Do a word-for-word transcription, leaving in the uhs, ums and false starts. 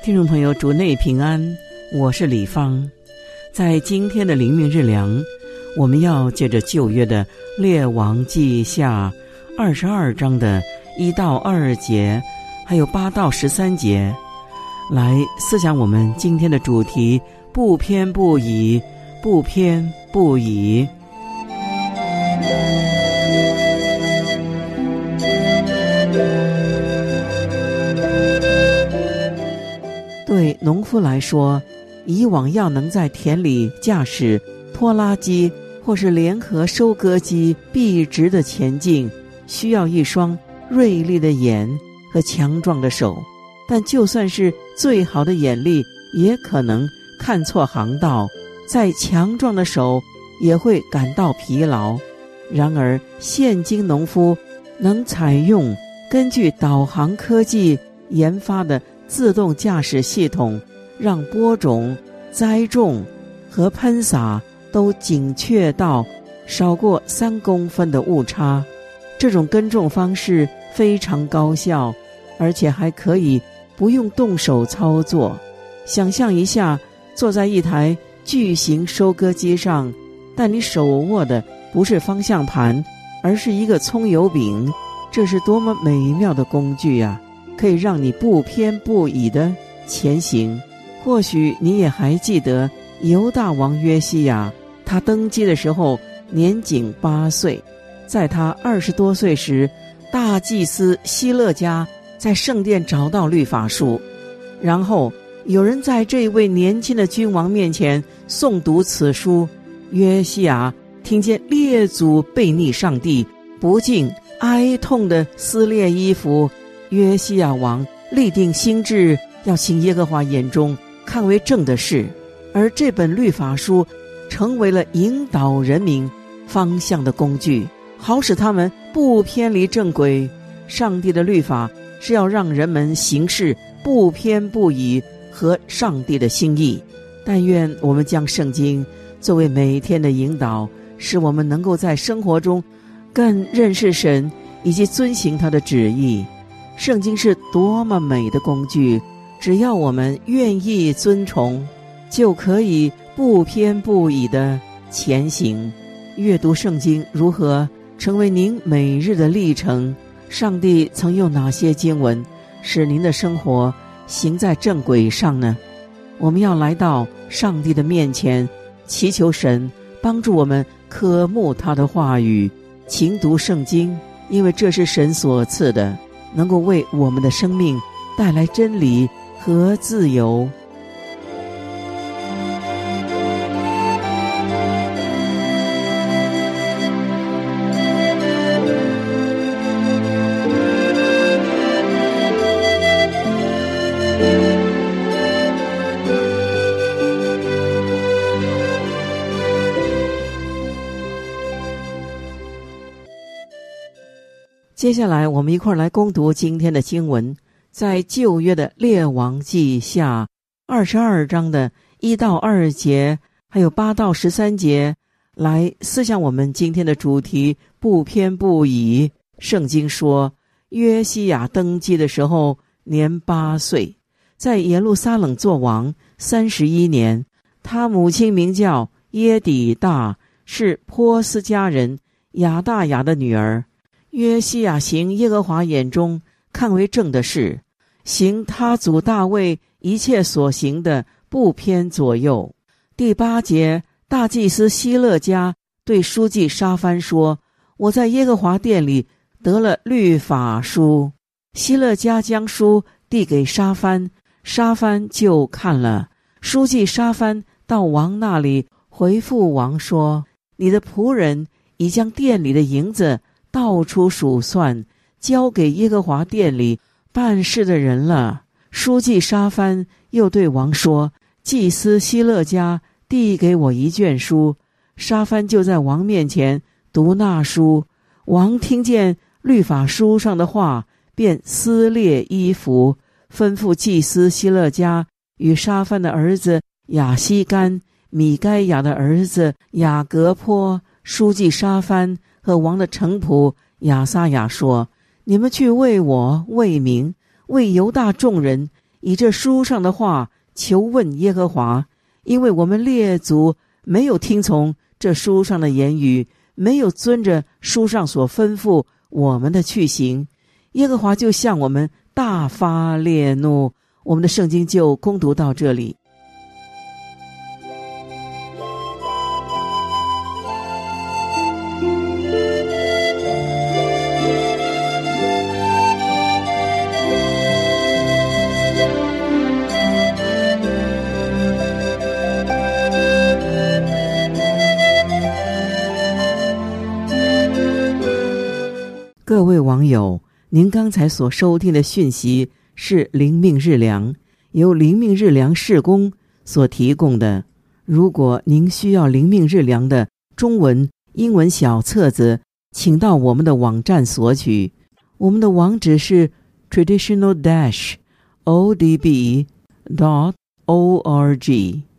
听众朋友，主内平安，我是李芳。在今天的灵命日粮，我们要借着旧约的列王记下二十二章的一到二节，还有八到十三节，来思想我们今天的主题：不偏不倚，不偏不倚。对农夫来说，以往要能在田里驾驶拖拉机或是联合收割机笔直的前进，需要一双锐利的眼和强壮的手。但就算是最好的眼力，也可能看错航道，再强壮的手也会感到疲劳。然而现今农夫能采用根据导航科技研发的自动驾驶系统，让播种、栽种和喷洒都精确到少过三公分的误差。这种耕种方式非常高效，而且还可以不用动手操作。想象一下，坐在一台巨型收割机上，但你手握的不是方向盘，而是一个葱油饼，这是多么美妙的工具啊！可以让你不偏不倚地前行。或许你也还记得犹大王约西亚，他登基的时候年仅八岁。在他二十多岁时，大祭司希勒家在圣殿找到律法书，然后有人在这位年轻的君王面前诵读此书。约西亚听见列祖背逆上帝，不禁哀痛地撕裂衣服。约西亚王立定心志，要行耶和华眼中看为正的事，而这本律法书成为了引导人民方向的工具，好使他们不偏离正轨。上帝的律法是要让人们行事不偏不倚，合上帝的心意。但愿我们将圣经作为每天的引导，使我们能够在生活中更认识神，以及遵行他的旨意。圣经是多么美的工具，只要我们愿意遵从，就可以不偏不倚的前行。阅读圣经如何成为您每日的历程？上帝曾用哪些经文使您的生活行在正轨上呢？我们要来到上帝的面前，祈求神帮助我们渴慕他的话语，勤读圣经，因为这是神所赐的，能够为我们的生命带来真理和自由。接下来我们一块儿来攻读今天的经文，在旧约的列王记下二十二章的一到二节，还有八到十三节，来思想我们今天的主题：不偏不倚。圣经说，约西亚登基的时候年八岁，在耶路撒冷做王三十一年。他母亲名叫耶底大，是波斯家人亚大雅的女儿。约西亚行耶和华眼中看为正的事，行他祖大卫一切所行的，不偏左右。第八节，大祭司希勒家对书记沙番说，我在耶和华殿里得了律法书。希勒家将书递给沙番，沙番就看了。书记沙番到王那里回复王说，你的仆人已将殿里的银子到处数算，交给耶和华殿里办事的人了。书记沙番又对王说，祭司希勒家递给我一卷书。沙番就在王面前读那书。王听见律法书上的话，便撕裂衣服，吩咐祭司希勒家与沙番的儿子亚西干、米该亚的儿子雅各坡、书记沙番和王的臣仆亚撒雅说，你们去为我、为民、为犹大众人以这书上的话求问耶和华，因为我们列祖没有听从这书上的言语，没有遵着书上所吩咐我们的去行，耶和华就向我们大发烈怒。我们的圣经就攻读到这里。各位网友，您刚才所收听的讯息是灵命日粮，由灵命日粮事工所提供的。如果您需要灵命日粮的中文、英文小册子，请到我们的网站索取。我们的网址是 traditional dash o d b dot org。